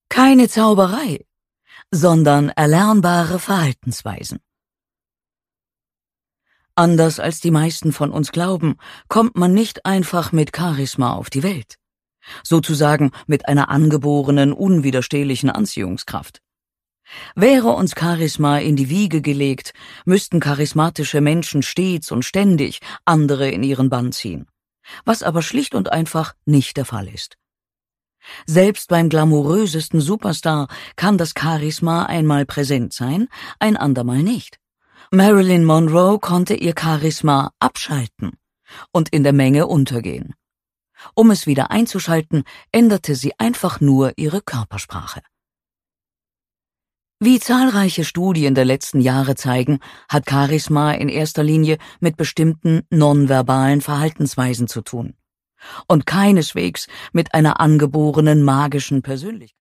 Keine Zauberei, sondern erlernbare Verhaltensweisen. Anders als die meisten von uns glauben, kommt man nicht einfach mit Charisma auf die Welt. Sozusagen mit einer angeborenen, unwiderstehlichen Anziehungskraft. Wäre uns Charisma in die Wiege gelegt, müssten charismatische Menschen stets und ständig andere in ihren Bann ziehen. Was aber schlicht und einfach nicht der Fall ist. Selbst beim glamourösesten Superstar kann das Charisma einmal präsent sein, ein andermal nicht. Marilyn Monroe konnte ihr Charisma abschalten und in der Menge untergehen. Um es wieder einzuschalten, änderte sie einfach nur ihre Körpersprache. Wie zahlreiche Studien der letzten Jahre zeigen, hat Charisma in erster Linie mit bestimmten nonverbalen Verhaltensweisen zu tun und keineswegs mit einer angeborenen magischen Persönlichkeit.